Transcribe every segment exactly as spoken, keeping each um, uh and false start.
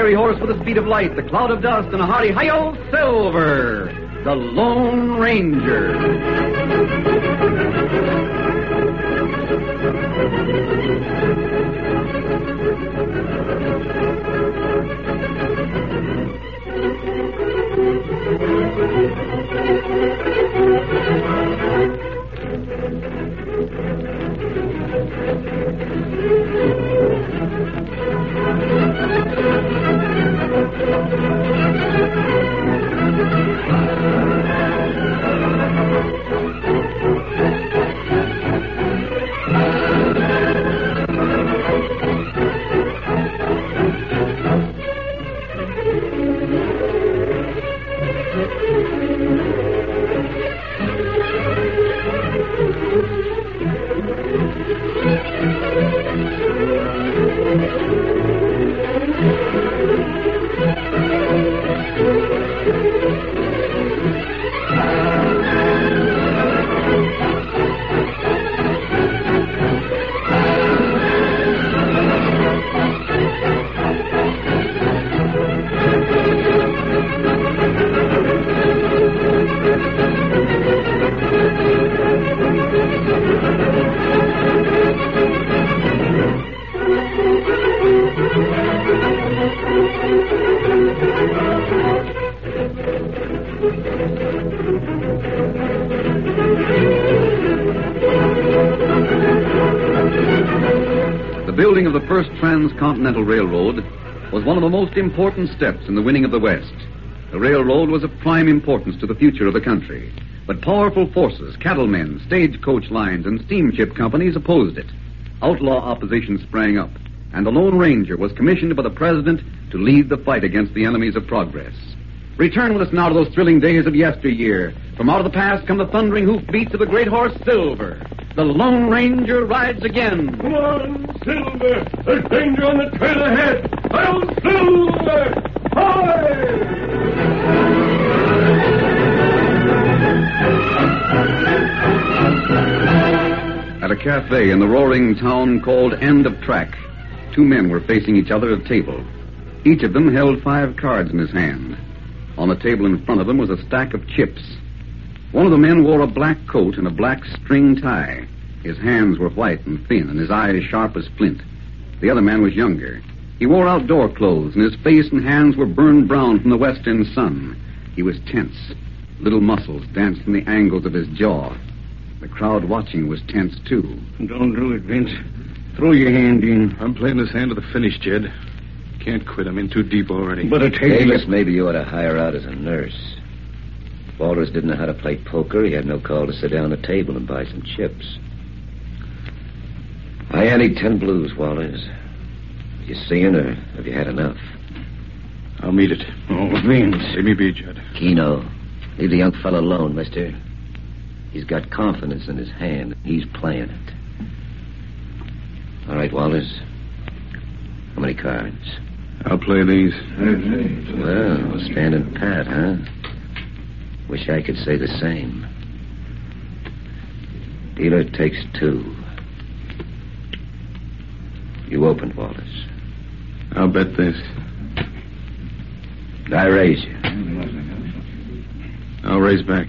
fiery horse with the speed of light, the cloud of dust, and a hearty hi-yo Silver, the Lone Ranger. The building of the first transcontinental railroad was one of the most important steps in the winning of the West. The railroad was of prime importance to the future of the country. But powerful forces, cattlemen, stagecoach lines, and steamship companies opposed it. Outlaw opposition sprang up, and the Lone Ranger was commissioned by the President to lead the fight against the enemies of progress. Return with us now to those thrilling days of yesteryear. From out of the past come the thundering hoofbeats of the great horse Silver. The Lone Ranger rides again. Come on, Silver! There's danger on the trail ahead! I'll Silver! Hi! At a cafe in the roaring town called End of Track, two men were facing each other at a table. Each of them held five cards in his hand. On the table in front of them was a stack of chips. One of the men wore a black coat and a black string tie. His hands were white and thin, and his eyes sharp as flint. The other man was younger. He wore outdoor clothes, and his face and hands were burned brown from the western sun. He was tense. Little muscles danced in the angles of his jaw. The crowd watching was tense, too. Don't do it, Vince. Throw your hand in. I'm playing this hand to the finish, Jed. Can't quit. I'm in too deep already. But I tell you... Davis, maybe you ought to hire out as a nurse. If Walters didn't know how to play poker, he had no call to sit down at a table and buy some chips. I ante ten blues, Walters. You seeing, or have you had enough? I'll meet it. Oh, Vince. Leave me be, Jed. Keno, leave the young fellow alone, mister. He's got confidence in his hand. He's playing it. All right, Walters. How many cards? I'll play these. Well, standing pat, huh? Wish I could say the same. Dealer takes two. You opened, Walters. I'll bet this. I raise you. I'll raise back.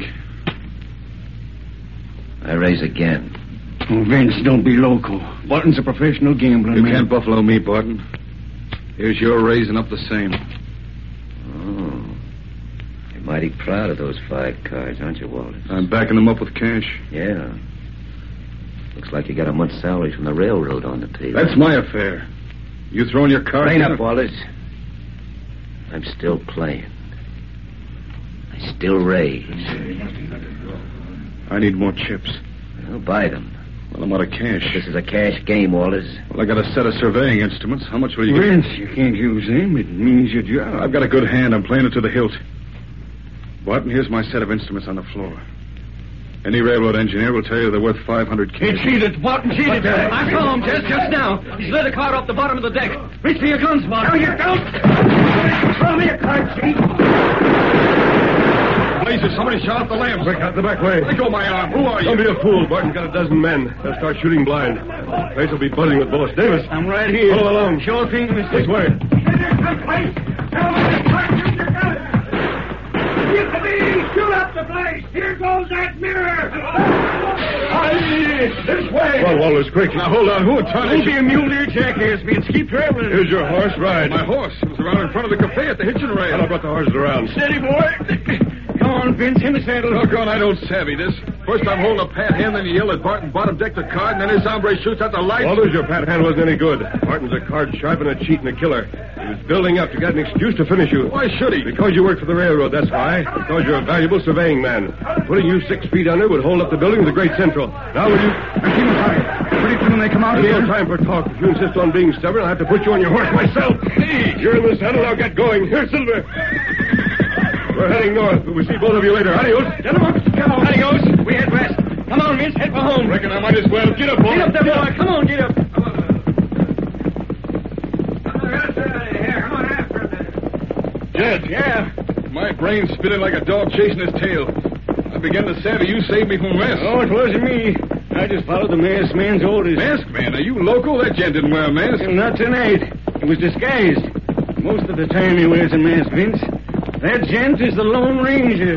I raise again. Oh, Vince, don't be loco. Barton's a professional gambler, You man. can't buffalo me, Barton. Here's your raising up the same. Oh. You're mighty proud of those five cards, aren't you, Walters? I'm backing them up with cash. Yeah. Looks like you got a month's salary from the railroad on the table. That's my affair. You throwing your cards... Train in up, or- Walters. I'm still playing. I still raise. I need more chips. I'll buy them. Well, I'm out of cash. This is a cash game, Walters. Well, I got a set of surveying instruments. How much will you Vince, you can't use them. It means your job. get? I've got a good hand. I'm playing it to the hilt. Barton, here's my set of instruments on the floor. Any railroad engineer will tell you they're worth five hundred He cash. cheated. Barton cheated. I saw him just, just now. He slid a card off the bottom of the deck. Reach for your guns, Barton. No, you don't. Throw me a card, Chief. Blazes, somebody shot up the lamp. Quick, out the back way. Let go of my arm. Who are you? Don't be a fool. Barton's got a dozen men. They'll start shooting blind. The place will be buzzing with bullets. Davis. I'm right here. Follow along. Sure thing, mister. This way. here someplace. Tell me the partners are coming. Yippee! Shoot up the place. Here goes that mirror. Aye, this way. Well, Walters, quick. Now, hold on. Who tarnished? Don't be a mule deer jackass, Vince. Keep traveling. Here's your horse. Ride. My horse. It was around in front of the cafe at the hitching rail. I brought the horses around. Steady, boy. Come on, Vince. In the saddle. Doggone, I don't savvy this. First I'm holding a pat hand, then you yell at Barton, bottom deck the card, and then this hombre shoots out the lights. Walters, your pat hand wasn't any good. Barton's a card sharp and a cheat and a killer. He was building up to get an excuse to finish you. Why should he? Because you work for the railroad, that's why. Because you're a valuable surveying man. Putting you six feet under would hold up the building of the Great Central. Now will you... I keep him tight. Pretty soon they come out There's here. no time for talk. If you insist on being stubborn, I'll have to put you on your horse myself. Hey, you're in the saddle. I'll get going. Here, Silver. We're heading north, but we'll see both of you later. Adios. Gentlemen, come on. Adios. We head west. Come on, Vince. Head for home. Reckon I might as well. Get up, boy. Get up there, boy. Come on, get up. Jed. Yeah. My brain's spinning like a dog chasing his tail. I began to savvy you saved me from a mess. Oh, it wasn't me. I just followed the masked man's orders. Masked man? Are you local? That gent didn't wear a mask. Not tonight. He was disguised. Most of the time he wears a mask, Vince. That gent is the Lone Ranger.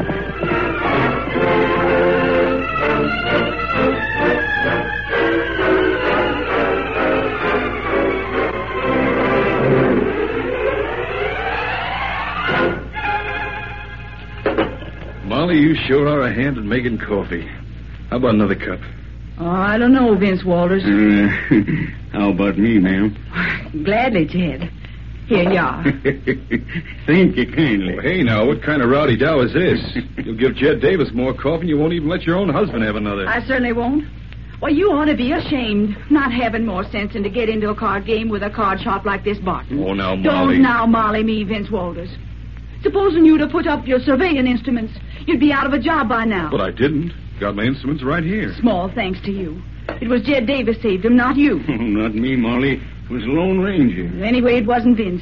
Molly, you sure are a hand at making coffee. How about another cup? Oh, I don't know, Vince Walters. Uh, how about me, ma'am? Gladly, Jed. Here you are. Thank you kindly. Well, hey, now, what kind of rowdy dow is this? You'll give Jed Davis more coffee and you won't even let your own husband have another. I certainly won't. Well, you ought to be ashamed, not having more sense than to get into a card game with a card shop like this, Barton. Oh, now, Molly. Don't now Molly me, Vince Walters. Supposing you'd have put up your surveying instruments, you'd be out of a job by now. But I didn't. Got my instruments right here. Small thanks to you. It was Jed Davis saved him, not you. Not me, Molly. It was the Lone Ranger. Anyway, it wasn't Vince.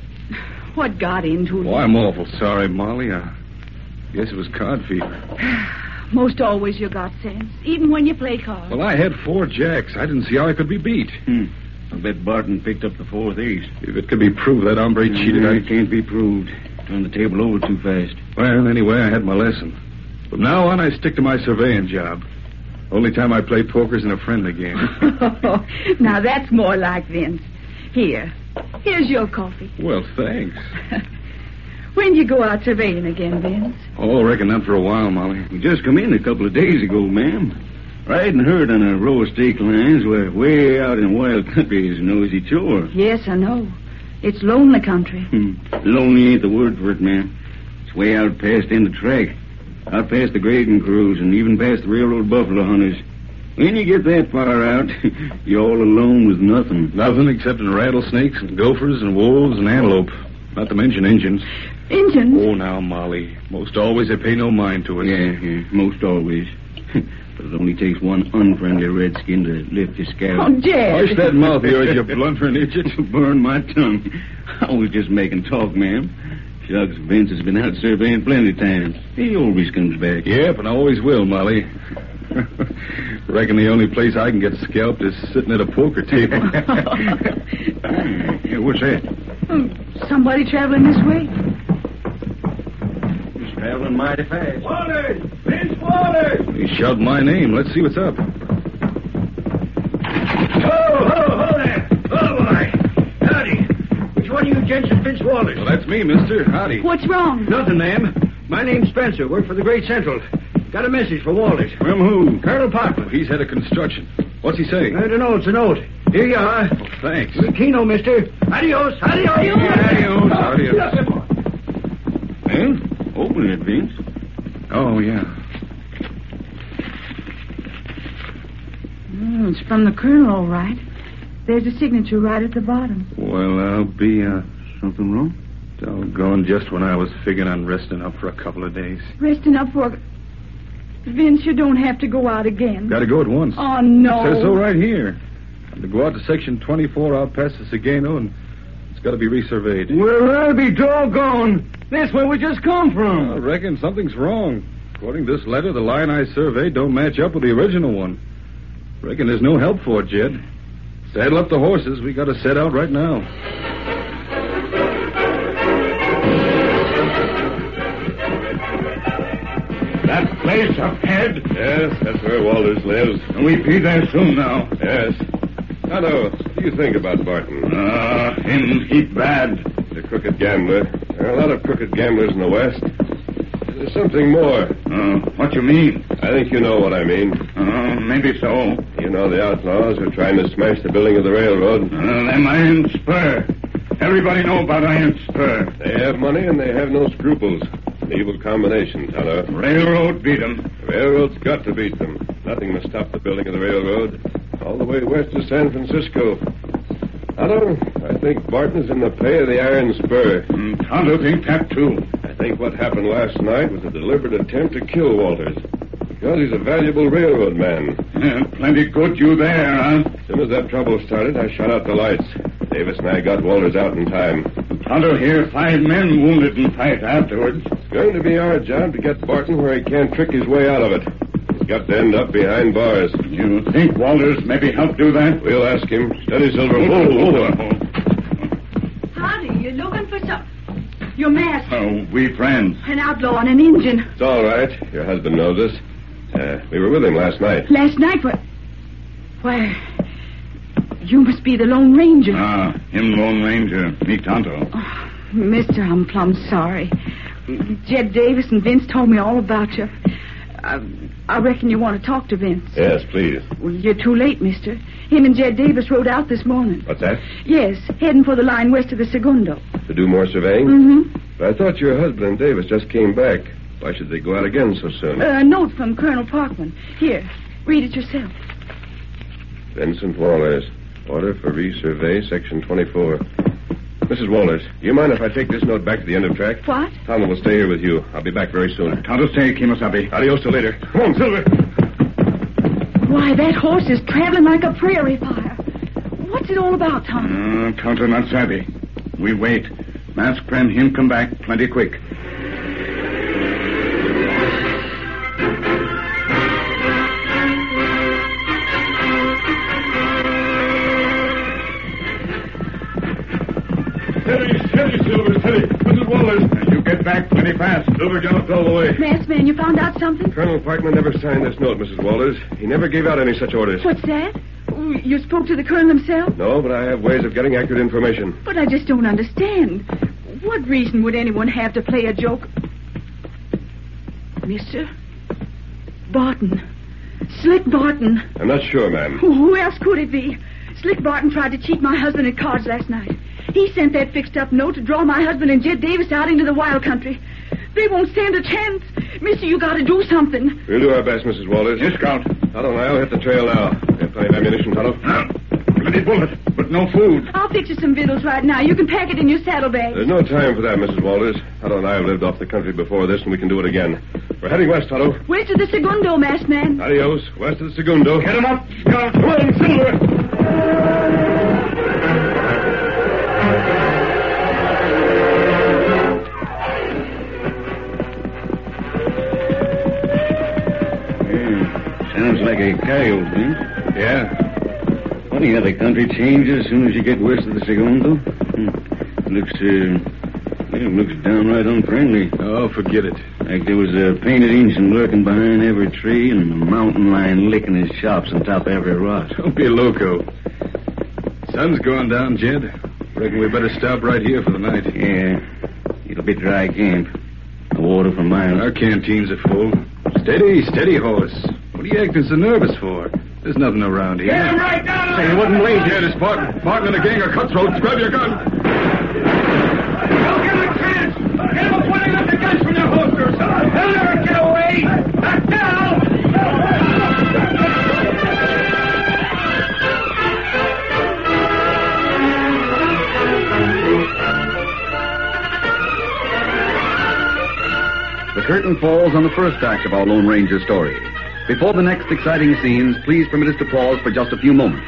What got into you? Oh, I'm awful sorry, Molly. I guess it was card fever. Most always you got sense, even when you play cards. Well, I had four jacks. I didn't see how I could be beat. Hmm. I bet Barton picked up the fourth ace. If it could be proved that hombre cheated, Uh, I... It can't be proved. Turned the table over too fast. Well, anyway, I had my lesson. From now on, I stick to my surveying job. Only time I play poker's in a friendly game. Now, that's more like Vince. Here. Here's your coffee. Well, thanks. When you go out surveying again, Vince? Oh, reckon not for a while, Molly. We just come in a couple of days ago, ma'am. Riding herd on a row of stake lines where way out in wild country is no easy chore. Yes, I know. It's lonely country. Hmm. Lonely ain't the word for it, ma'am. It's way out past end of track. Out past the grading crews and even past the railroad buffalo hunters. When you get that far out, you're all alone with nothing. Nothing except in rattlesnakes and gophers and wolves and antelope. Not to mention Injuns. Injuns? Oh, now, Molly. Most always they pay no mind to it. Yeah, yeah, most always. But it only takes one unfriendly redskin to lift your scalp. Oh, Jed. Hush that mouth of yours, you blundering idiot. Burn my tongue. I was just making talk, ma'am. Shucks, Vince has been out surveying plenty of times. He always comes back. Yep, and always will, Molly. Reckon the only place I can get scalped is sitting at a poker table. Yeah, what's that? Oh, somebody traveling this way? He's traveling mighty fast. Walters! Vince Walters! He shouted my name. Let's see what's up. Ho, ho, ho there! Oh, boy! Howdy! Which one of you gents is Vince Walters? Well, that's me, mister. Howdy. What's wrong? Nothing, ma'am. My name's Spencer. Work for the Great Central. Got a message for Walters. From who? Colonel Parkman. He's head of construction. What's he saying? I don't know. It's a note. Here you are. Oh, thanks. Keno, mister. Adios. Adios. Adios. Adios. Well, open it, Vince. Oh, yeah. Oh, it's from the colonel, all right. There's a signature right at the bottom. Well, I'll be, uh, Something wrong? doggone just when I was figuring on resting up for a couple of days. Resting up for... Vince, you don't have to go out again. Got to go at once. Oh, no. It says so right here. I'm to go out to section twenty-four out past the Segueno, and it's got to be resurveyed. Well, I'll be doggone. That's where we just come from. I reckon something's wrong. According to this letter, the line I surveyed don't match up with the original one. Reckon there's no help for it, Jed. Saddle up the horses. We got to set out right now. place up ahead? Yes, that's where Walters lives. We be there soon now. Yes. Tonto, what do you think about Barton? Ah, uh, him heap bad. The crooked gambler. There are a lot of crooked gamblers in the West. There's something more. Uh, what you mean? I think you know what I mean. Uh, maybe so. You know the outlaws are trying to smash the building of the railroad. Uh, them Iron Spur. Everybody know about Iron Spur. They have money and they have no scruples. An evil combination, Tonto. Railroad beat 'em. The railroad's got to beat them. Nothing must stop the building of the railroad. All the way west to San Francisco. Tonto, I think Barton's in the pay of the Iron Spur. Mm, Tonto think that, too. I think what happened last night was a deliberate attempt to kill Walters. Because he's a valuable railroad man. Yeah, plenty good you there, huh? As soon as that trouble started, I shut out the lights. Davis and I got Walters out in time. Tonto here, five men wounded in fight afterwards. It's going to be our job to get Barton where he can't trick his way out of it. He's got to end up behind bars. You think Walters maybe help do that? We'll ask him. Steady, Silver. Whoa, whoa, whoa. Howdy, you looking for some... Your mask. Oh, we friends. An outlaw and an Indian. It's all right. Your husband knows us. Uh, we were with him last night. Last night, what? Why, you must be the Lone Ranger. Ah, him Lone Ranger. Me Tonto. Oh, mister, I'm plumb sorry. Jed Davis and Vince told me all about you. I, I reckon you want to talk to Vince. Yes, please. Well, you're too late, mister. Him and Jed Davis rode out this morning. What's that? Yes, heading for the line west of the Segundo. To do more surveying? Mm-hmm. I thought your husband and Davis just came back. Why should they go out again so soon? Uh, a note from Colonel Parkman. Here, read it yourself. Vincent Walters. Order for resurvey, section twenty-four. Missus Walters, do you mind if I take this note back to the end of track? What? Tonto will stay here with you. I'll be back very soon. Tonto stay, Kimosabe. Adios till later. Come on, Silver. Why, that horse is traveling like a prairie fire. What's it all about, Tom? Uh, Tonto not savvy. We wait. Mask friend him come back plenty quick. Steady, steady, Silver, steady. Missus Walters. You get back plenty fast. Silver galloped all the way. Masked man, you found out something? Colonel Parkman never signed this note, Missus Walters. He never gave out any such orders. What's that? Oh, you spoke to the colonel himself? No, but I have ways of getting accurate information. But I just don't understand. What reason would anyone have to play a joke? Mister Barton. Slick Barton. I'm not sure, ma'am. Who else could it be? Slick Barton tried to cheat my husband at cards last night. He sent that fixed-up note to draw my husband and Jed Davis out into the wild country. They won't stand a chance. Mister, you got to do something. We'll do our best, Missus Walters. Yes, Scout. Tonto and I'll hit the trail now. We have plenty of ammunition, Tonto. Uh, plenty bullets, but no food. I'll fix you some victuals right now. You can pack it in your saddlebag. There's no time for that, Missus Walters. Tonto and I have lived off the country before this, and we can do it again. We're heading west, Tonto. West of the Segundo, masked man. Adios. West of the Segundo. Get him up, Scout. Come on, Silver. Sounds like a coyote, huh? Yeah. Funny how the country changes as soon as you get west of the Segundo. Hmm. Looks, uh, well, it looks downright unfriendly. Oh, forget it. Like there was a painted Injun lurking behind every tree and a mountain lion licking his chops on top of every rock. Don't be loco. Sun's going down, Jed. Reckon we better stop right here for the night. Yeah. It'll be dry camp. The water for miles. Our canteens are full. Steady, steady, horse. What are you acting so nervous for? There's nothing around here. Get him right down! Say, you wouldn't wait here to Spartan. Spartan and a gang of cutthroats. Grab your gun. Don't give him a chance! Get him pointing up the guns from their holsters! They'll never get away! Not now! The curtain falls on the first act of our Lone Ranger story. Before the next exciting scenes, please permit us to pause for just a few moments.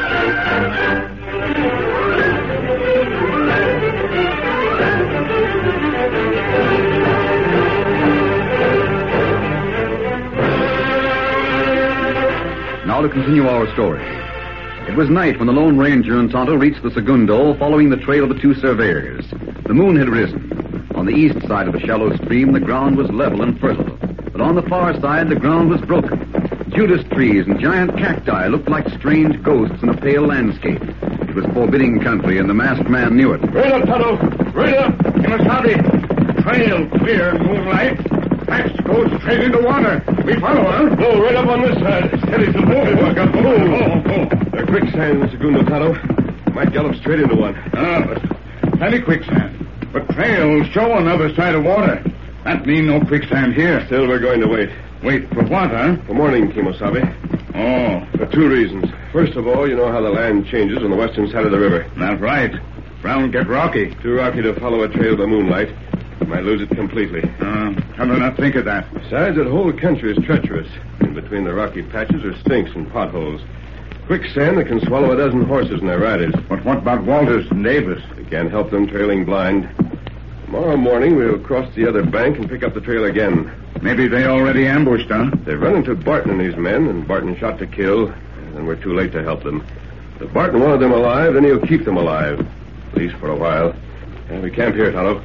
Now to continue our story. It was night when the Lone Ranger and Tonto reached the Segundo, following the trail of the two surveyors. The moon had risen. On the east side of the shallow stream, the ground was level and fertile. But on the far side, the ground was broken. Judas trees and giant cacti looked like strange ghosts in a pale landscape. It was forbidding country, and the masked man knew it. Right up, Tonto. Right up. Kimasabi, trail clear, moonlight. Patch goes straight into water. We follow, huh? No, right up on this side. Steady, Silver. Oh, Walk up. oh, oh, oh. They're quicksand, Segundo, Tonto. Might gallop straight into one. Ah, but plenty quicksand. But trails show on the other side of water. That mean no quicksand here. Still, we're going to wait. Wait for what, huh? For morning, Kimosabe. Oh, For two reasons. First of all, you know how the land changes on the western side of the river. that's right. Ground get rocky. Too rocky to follow a trail by moonlight. You might lose it completely. Uh, how do I not think of that? Besides, that whole country is treacherous. In between the rocky patches are stinks and potholes. Quicksand that can swallow a dozen horses and their riders. But what about Walters and Davis? We can't help them trailing blind. Tomorrow morning, we'll cross the other bank and pick up the trail again. Maybe they already ambushed, huh? They run into Barton and his men, and Barton shot to kill, and we're too late to help them. If Barton wanted them alive, then he'll keep them alive. At least for a while. And we camp here, Tonto.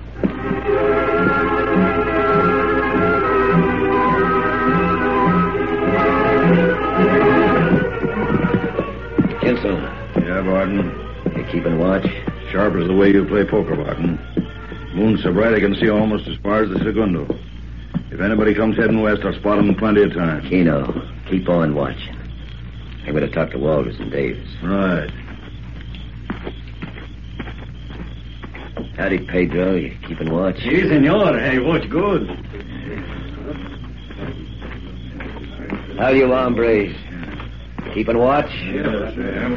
Kinsel, Yeah, Barton. you keeping watch? Sharp as the way you play poker, Barton. Moon's so bright I can see almost as far as the Segundo. If anybody comes heading west, I'll spot them in plenty of time. Keno, keep on watching. I'm going to talk to Walters and Davis. Right. Howdy, Pedro. You keeping watch? Si, senor. Hey, watch good. How you hombres? Keeping watch? Yes,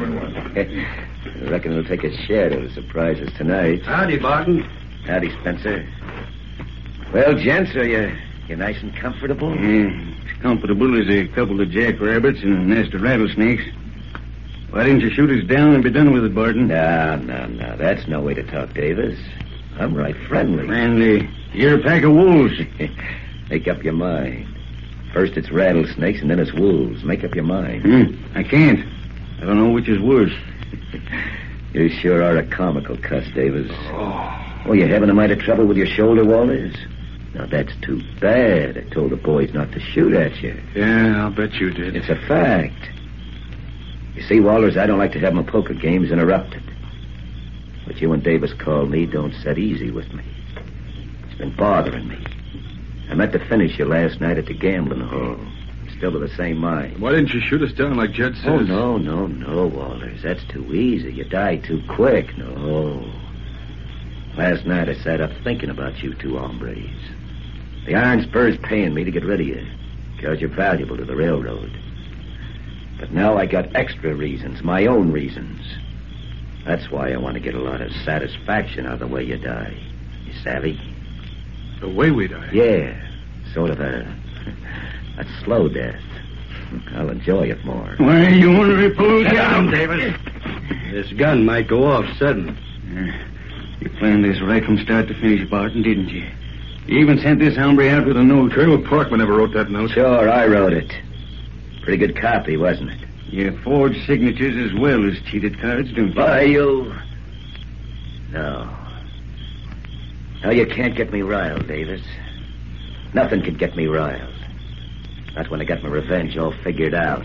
I reckon it'll take a share to surprise us tonight. Howdy, Barton. Howdy, Spencer. Well, gents, are you you nice and comfortable? Mm, as comfortable as a couple of jackrabbits and a nest of rattlesnakes. Why didn't you shoot us down and be done with it, Barton? No, no, no. That's no way to talk, Davis. I'm right friendly. Friendly. You're a pack of wolves. Make up your mind. First it's rattlesnakes, and then it's wolves. Make up your mind. Hmm, I can't. I don't know which is worse. You sure are a comical cuss, Davis. Oh. Oh, you having a mite of trouble with your shoulder, Walters? Now, that's too bad. I told the boys not to shoot at you. Yeah, I'll bet you did. It's a fact. You see, Walters, I don't like to have my poker games interrupted. What you and Davis call me don't set easy with me. It's been bothering me. I meant to finish you last night at the gambling hall. Still of the same mind. Why didn't you shoot us down like Jed says? Oh, no, no, no, Walters. That's too easy. You die too quick. No. Last night I sat up thinking about you two hombres. The Iron Spur's paying me to get rid of you because you're valuable to the railroad. But now I got extra reasons, my own reasons. That's why I want to get a lot of satisfaction out of the way you die. You savvy? The way we die? Yeah. Sort of a, a slow death. I'll enjoy it more. Why, you want to repose down, Davis. This gun might go off sudden. You planned this right from start to finish, Barton, didn't you? You even sent this hombre out with a note. Trevor Porkman never wrote that note. Sure, I wrote it. Pretty good copy, wasn't it? You forged signatures as well as cheated cards, don't you? Why, you... No. No, you can't get me riled, Davis. Nothing can get me riled. Not when I got my revenge all figured out.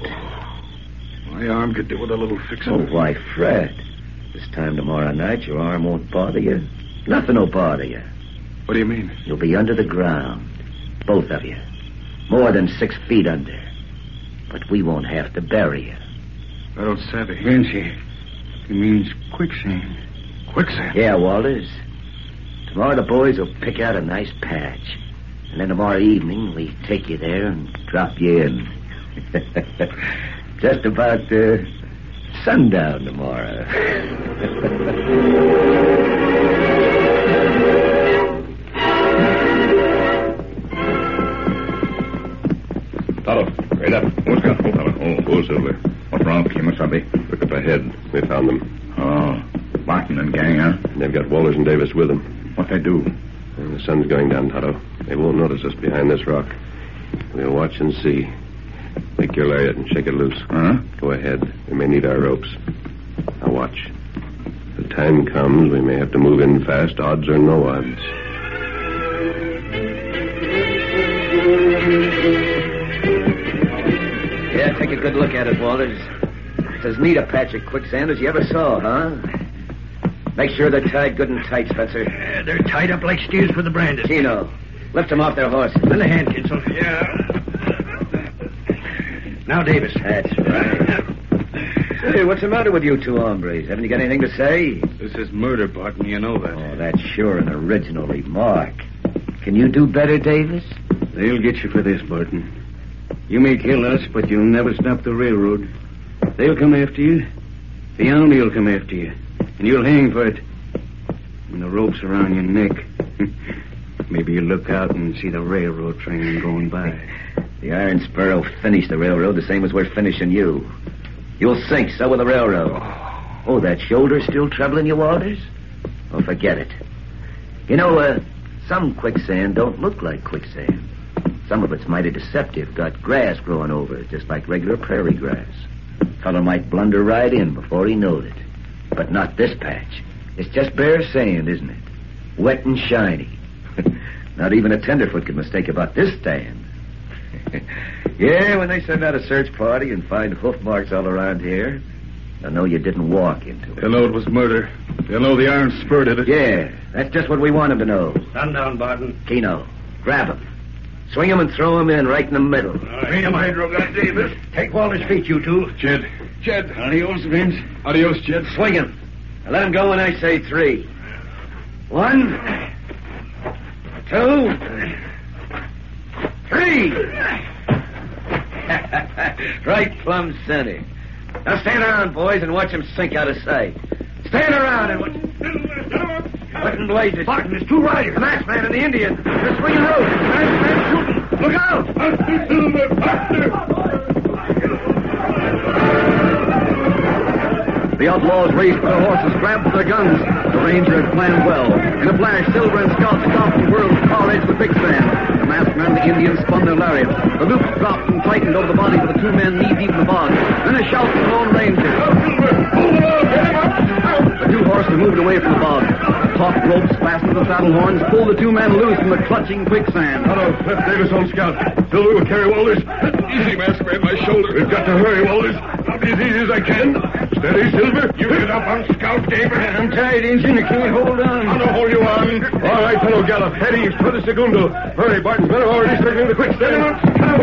My arm could do with a little fixing. Oh, why, Fred? This time tomorrow night, your arm won't bother you. Nothing will bother you. What do you mean? You'll be under the ground. Both of you. More than six feet under. But we won't have to bury you. I don't savvy. Vinci. It means quicksand. Quicksand? Yeah, Walters. Tomorrow the boys will pick out a nice patch. And then tomorrow evening we take you there and drop you in. Just about uh, sundown tomorrow. Tonto, right up. What's got? Oh, oh, oh, Silver. What's wrong, Kimasabi? Look at ahead. We found them. Oh, Barton and gang, huh? And they've got Walters and Davis with them. What they do? And the sun's going down, Tonto. They won't notice us behind this rock. We'll watch and see. Take your lariat and shake it loose. Huh? Go ahead. We may need our ropes. Now watch. If the time comes, we may have to move in fast, odds or no odds. Yeah, take a good look at it, Walters. It's as neat a patch of quicksand as you ever saw, huh? Make sure they're tied good and tight, Spencer. Yeah, they're tied up like steers for the branded. Tino, lift them off their horses. In the hand, Kinsel. Yeah. Now, Davis. That's right. Say, what's the matter with you two hombres? Haven't you got anything to say? This is murder, Barton. You know that. Oh, that's sure an original remark. Can you do better, Davis? They'll get you for this, Barton. You may kill us, but you'll never stop the railroad. They'll come after you. The army will come after you. And you'll hang for it. When the rope's around your neck, maybe you'll look out and see the railroad train going by. The Iron Spur will finish the railroad the same as we're finishing you. You'll sink, so will the railroad. Oh, that shoulder still troubling you, Walters? Oh, forget it. You know, uh, some quicksand don't look like quicksand. Some of it's mighty deceptive. Got grass growing over it, just like regular prairie grass. Fellow might blunder right in before he knowed it. But not this patch. It's just bare sand, isn't it? Wet and shiny. Not even a tenderfoot could mistake about this stand. Yeah, when they send out a search party and find hoof marks all around here, they'll know you didn't walk into it. They'll know it was murder. They'll know the Iron Spur did it. Yeah, that's just what we want them to know. Stand down, Barton. Keno, grab him. Swing him and throw him in right in the middle. Bring him, Hydro Gun, Davis. Take Walter's feet, you two. Jed. Jed. Adios, Vince. Adios, Jed. Swing him. Now let him go when I say three. One. Two. Three. Right plumb center. Now stand around, boys, and watch him sink out of sight. Stand around and watch... What in blazes? Barton, there's two riders. The masked man and the Indian. They're swinging ropes. The masked man's shooting. Look out! The outlaws raced for their horses, grabbed for their guns. The ranger had planned well. In a flash, Silver and Scout stopped and whirled the car edge of the quicksand. The masked man and the Indian spun their lariats. The loops dropped and tightened over the bodies of the two men knee-deep in the bog. Then a shout from the Lone Ranger. The two horses moved away from the bog. Taut ropes fastened to the saddle horns pulled the two men loose from the clutching quicksand. Hello, left Davis on Scout. Silver will carry Walters. Easy, masked man, my shoulder. We've got to hurry, Walters. I'll be as easy as I can. Steady, Silver. You get up on Scout, Davis. I'm tired, Injun. I can't hold on. I'll hold you on. All right, fellow Gallup. Head east for the Segundo. Hurry, Barton's men are already circling the quicksand.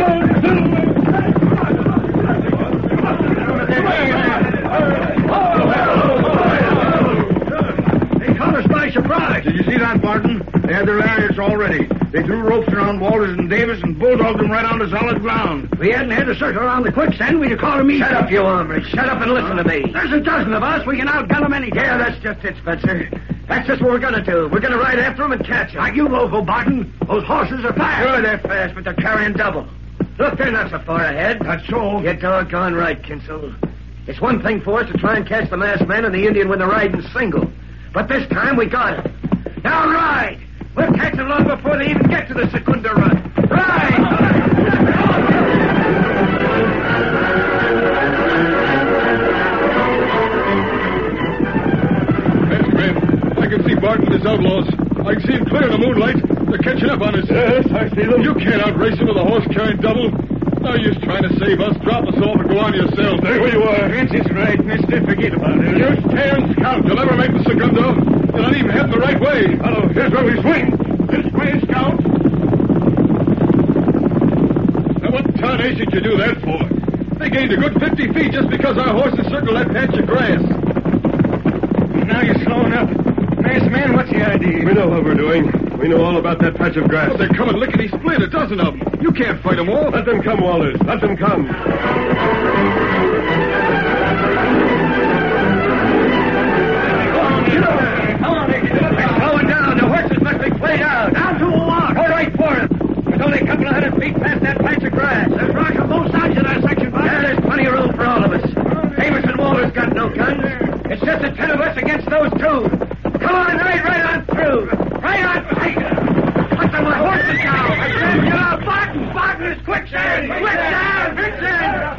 They caught us by surprise. Did you see that, Barton? They had their lariats all ready. They threw ropes around Walters and Davis and bulldogged them right onto solid ground. If we hadn't had to circle around the quicksand, we'd have caught them easy. Shut up, you hombres. Shut up and listen to me. There's a dozen of us. We can outgun them any day. Yeah, that's just it, Spencer. That's just what we're going to do. We're going to ride after them and catch them. Like you loco, Barton. Those horses are fast. Sure, they're fast, but they're carrying double. Look, they're not so far ahead. That's so. You're doggone right, Kinsel. It's one thing for us to try and catch the masked man and the Indian when they're riding single. But this time we got it. Now ride! We'll catch them long before they even get to the Secunda run. Ride! Masked man, I can see Barton and his outlaws. I can see him clear in the moonlight. They're catching up on us. Yes, I see them. You can't outrace them with a horse carrying double. No use trying to save us. Drop us off and go on yourself. Stay where you are. Vince is right, mister. Forget about it. You stay and scout. You'll never make the Segundo. You're not even heading the right way. Hello, here's where we swing. This way, Scout. Now, what tarnation did you do that for? They gained a good fifty feet just because our horses circled that patch of grass. Now you're slowing up. Masked man, what's the idea? We know what we're doing. We know all about that patch of grass. Well, they're coming lickety-split, a dozen of them. You can't fight them all. Let them come, Walters. Let them come. Come on, they're slowing down. The horses must be played out. Down to a walk. Go right for him. There's only a couple of hundred feet past that patch of grass. There's rock on both sides of that section, Bob. Yeah, there's plenty of room for all of us. Davis and Walters got got no guns. It's just the ten of us against those two. Come on, ride right on through. Right on, fight. Put them horses down. I said, get out, Barton. Barton is quicksand. Quicksand. Quicksand.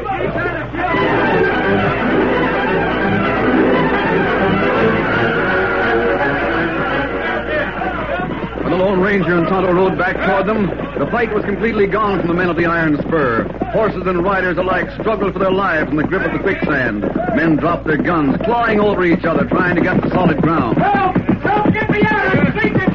When the Lone Ranger and Tonto rode back toward them, the fight was completely gone from the men of the Iron Spur. Horses and riders alike struggled for their lives in the grip of the quicksand. Men dropped their guns, clawing over each other, trying to get to solid ground. Help! Help! Get me out of here!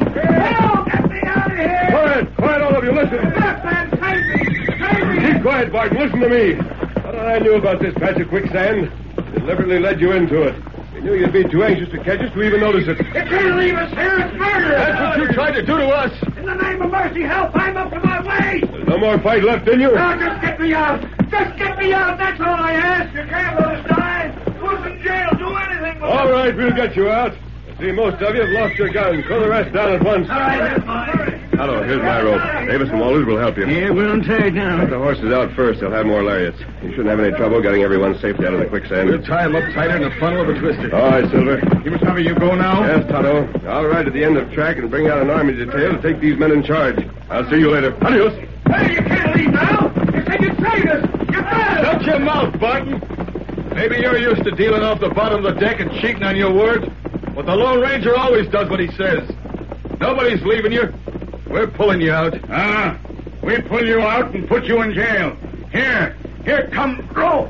Help! Get me out of here! Quiet! Quiet, all of you. Listen. Stop, man! Save me! Save me! Keep quiet, Barton. Listen to me. What I knew about this patch of quicksand deliberately led you into it. We knew you'd be too anxious to catch us to even notice it. You can't leave us here. It's murder. That's what you tried to do to us. In the name of mercy, help! I'm up to my waist. There's no more fight left in you. Now, just get me out. Just get me out. That's all I ask. You can't let us die. Put us in jail. Do anything. But All right, we'll get you out. I see most of you have lost your guns. Throw the rest down at once. all right, that's fine. Hello, here's my rope. Davis and Walters will help you. Yeah, we'll untie it Let now. the horses out first. They'll have more lariats. You shouldn't have any trouble getting everyone safely out of the quicksand. We'll tie him up tighter in the funnel of a twister. All right, Silver. You must have you go now? Yes, Tonto. I'll ride to the end of track and bring out an army detail to take these men in charge. I'll see you later. Adios. Hey, you can't leave now. You said you'd save us. You better. Shut your mouth, Barton. Maybe you're used to dealing off the bottom of the deck and cheating on your word, but the Lone Ranger always does what he says. Nobody's leaving you. We're pulling you out. Ah, we pull you out and put you in jail. Here, here, come, roll.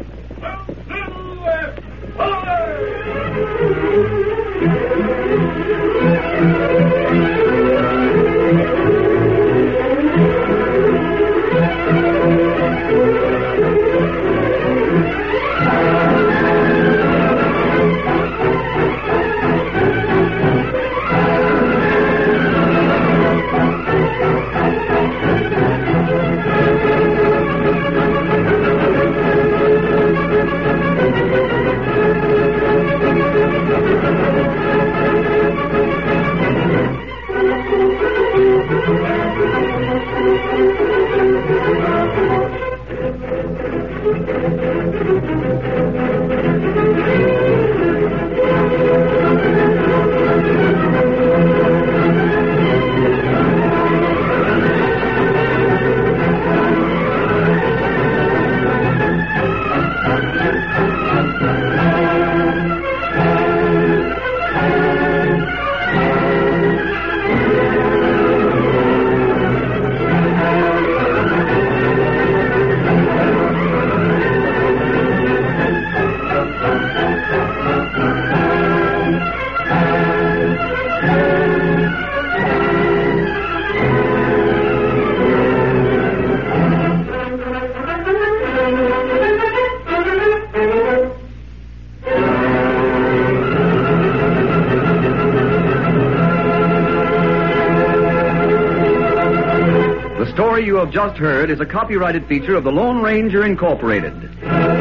The story you have just heard is a copyrighted feature of the Lone Ranger Incorporated.